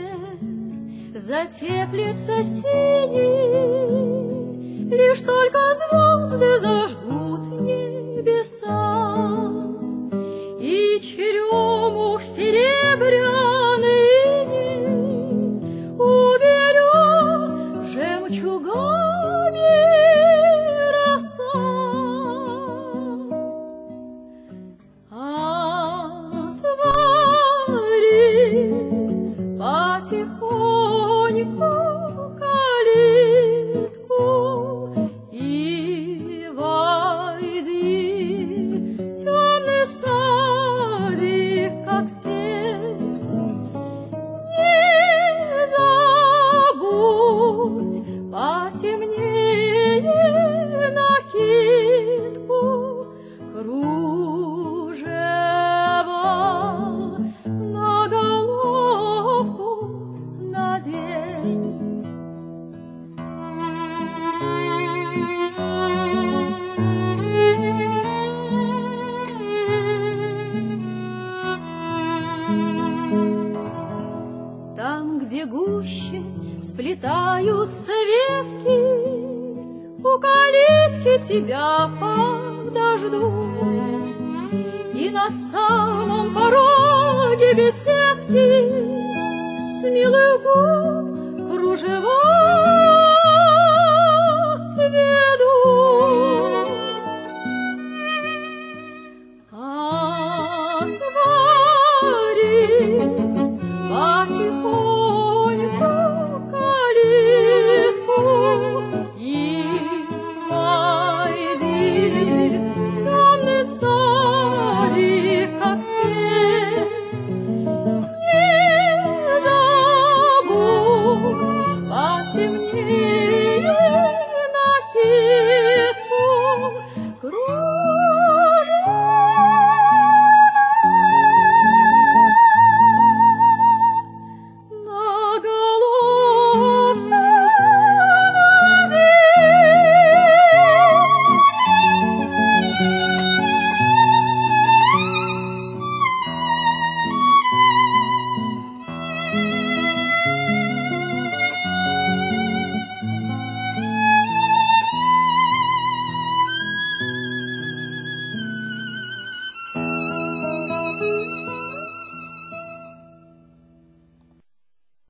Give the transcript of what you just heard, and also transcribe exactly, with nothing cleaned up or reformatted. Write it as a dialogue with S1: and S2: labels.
S1: затеплится синий, лишь только звезды зажгут небеса, и черемух серебряный уберет жемчугами роса. Отвори потихоньку калитку и войди в темный садик, как тень. Не забудь потемнее накидку, кружева на головку надень. Там, где гуще сплетаются ветки, у калитки тебя подожду, и на самом пороге беседки с милых губ кружева